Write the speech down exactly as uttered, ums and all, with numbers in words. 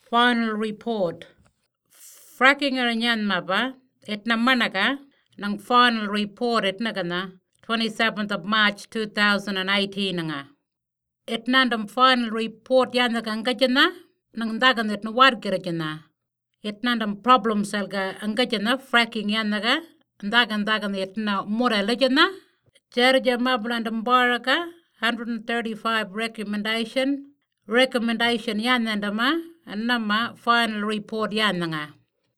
Final report. Fracking aranyan maba etna manaka ng final report etna kana twenty-seventh of March two thousand eighteen nga. Etnandam final report yan angajana nang dagan etna wargirajana. Etnandam problem selga angajana fracking yan naga dagan dagan etna moralajana. Jarja mablandam baraka one hundred thirty-five recommendation recommendation yan nandama nama final report yan nga.